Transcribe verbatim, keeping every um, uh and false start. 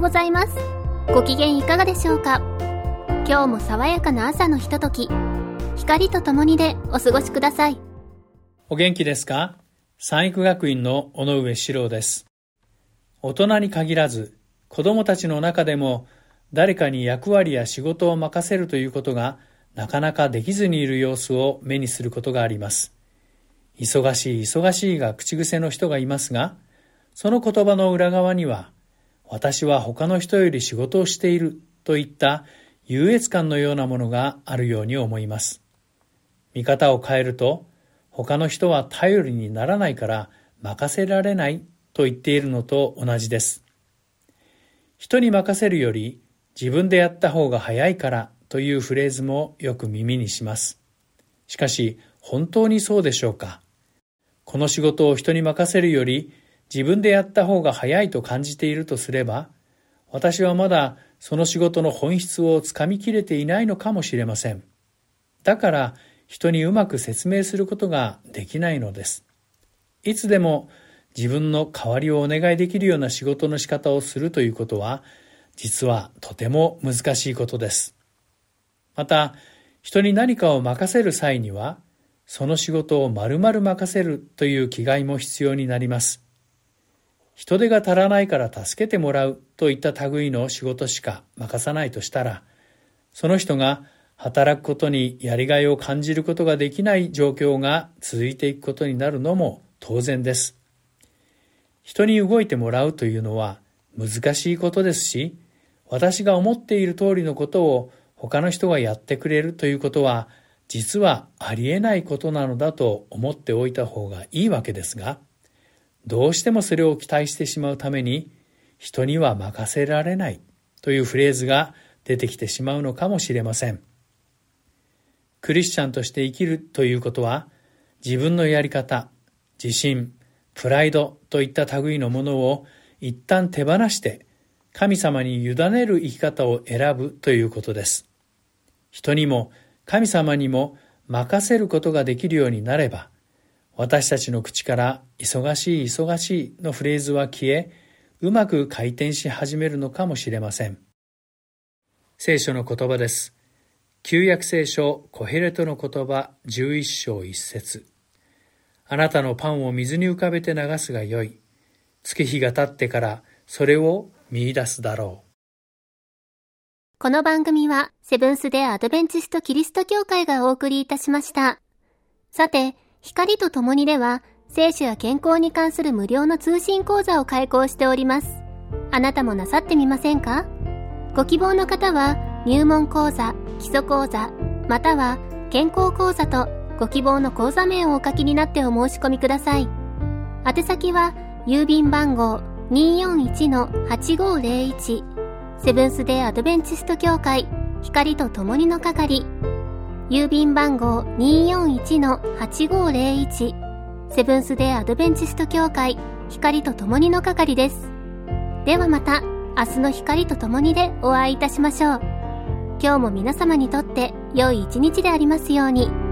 ございます。ご機嫌いかがでしょうか。今日も爽やかな朝のひととき、光とともにでお過ごしください。 お元気ですか？三育学院の尾上史郎です。大人に限らず、子供たちの中でも誰かに役割や仕事を任せるということがなかなかできずにいる様子を目にすることがあります。忙しい忙しいが口癖の人がいますが、その言葉の裏側には、私は他の人より仕事をしているといった優越感のようなものがあるように思います。見方を変えると、他の人は頼りにならないから任せられないと言っているのと同じです。人に任せるより自分でやった方が早いからというフレーズもよく耳にします。しかし本当にそうでしょうか。この仕事を人に任せるより自分でやった方が早いと感じているとすれば、私はまだその仕事の本質をつかみきれていないのかもしれません。だから人にうまく説明することができないのです。いつでも自分の代わりをお願いできるような仕事の仕方をするということは、実はとても難しいことです。また、人に何かを任せる際には、その仕事を丸々任せるという気概も必要になります。人手が足らないから助けてもらうといった類の仕事しか任さないとしたら、その人が働くことにやりがいを感じることができない状況が続いていくことになるのも当然です。人に動いてもらうというのは難しいことですし、私が思っている通りのことを他の人がやってくれるということは、実はありえないことなのだと思っておいた方がいいわけですが、どうしてもそれを期待してしまうために、人には任せられないというフレーズが出てきてしまうのかもしれません。クリスチャンとして生きるということは、自分のやり方、自信、プライドといった類のものを一旦手放して、神様に委ねる生き方を選ぶということです。人にも神様にも任せることができるようになれば、私たちの口から忙しい忙しいのフレーズは消え、うまく回転し始めるのかもしれません。聖書の言葉です。旧約聖書コヘレトの言葉じゅういっ章いっ節。あなたのパンを水に浮かべて流すがよい。月日が経ってからそれを見出すだろう。 この番組はセブンス・デ・アドベンチスト・キリスト教会がお送りいたしました。さて、光とともにでは聖書や健康に関する無料の通信講座を開講しております。あなたもなさってみませんか？ご希望の方は入門講座、基礎講座、または健康講座とご希望の講座名をお書きになってお申し込みください。宛先は郵便番号 にーよんいちのはちごーぜろいち セブンス・デ・アドベンチスト教会光とともにの係、郵便番号 にーよんいちのはちごーぜろいち セブンス・デ・アドベンチスト教会光とともにの係です。ではまた明日の光とともにでお会いいたしましょう。今日も皆様にとって良い一日でありますように。